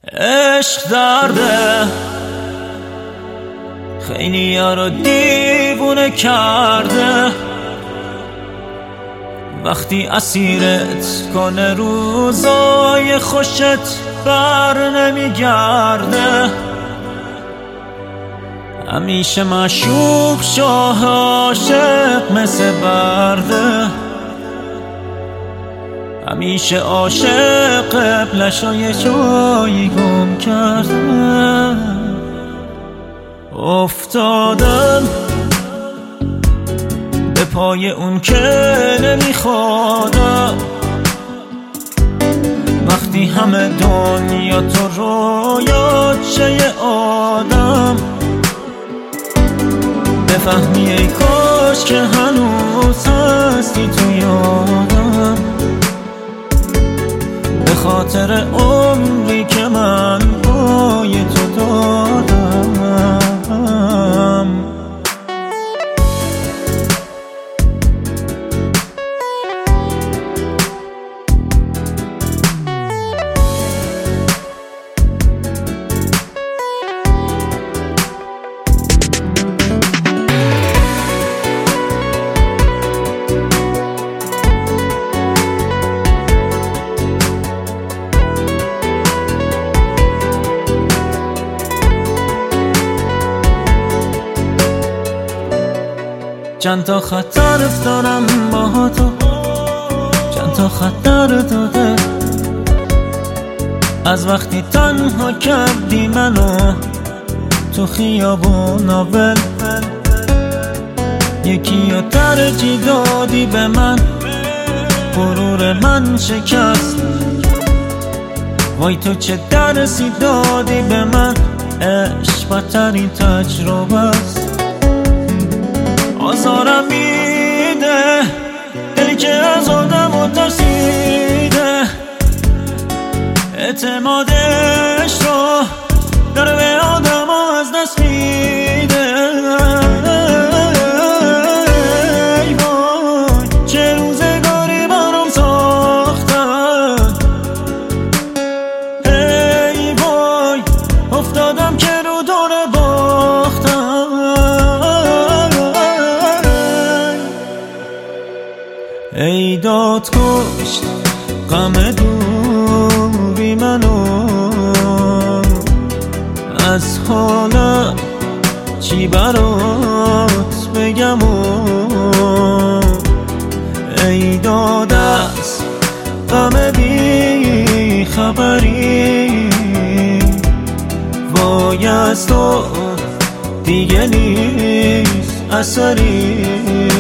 عشق درده خیلی ها رو دیوونه کرده، وقتی اسیرت کنه روزای خوشت بر نمیگرده. همیشه معشوق شاه عاشق مثل برده، همیشه عاشق قبلشای جایی گم کرده. افتادم به پای اون که نمیخوادم، وقتی همه دنیا تو رویات شه آدم. بفهمی ای کاش که هنوز هستی تو یادم، به خاطر عمری که من پای تو دادم. چند تا خطر افتادم با تو، چند تا خطر داده، از وقتی تنها کردی منو تو خیابون اول. یکی رو ترجیح دادی به من، غرور من شکست. وای تو چه درسی دادی به من، عشق بدترین تجربه است. آزارم میده دلی که از آدم ترسیده، اعتمادش رو داره به آدم از دست میده. ای وای چه روزگاری برام ساختن، ای وای افتادم که رو دور باختم. ای داد کشت غم دوری منو، از حالم چی برات بگم ای داد از غم بی خبری. وای از تو دیگه نیست اثری.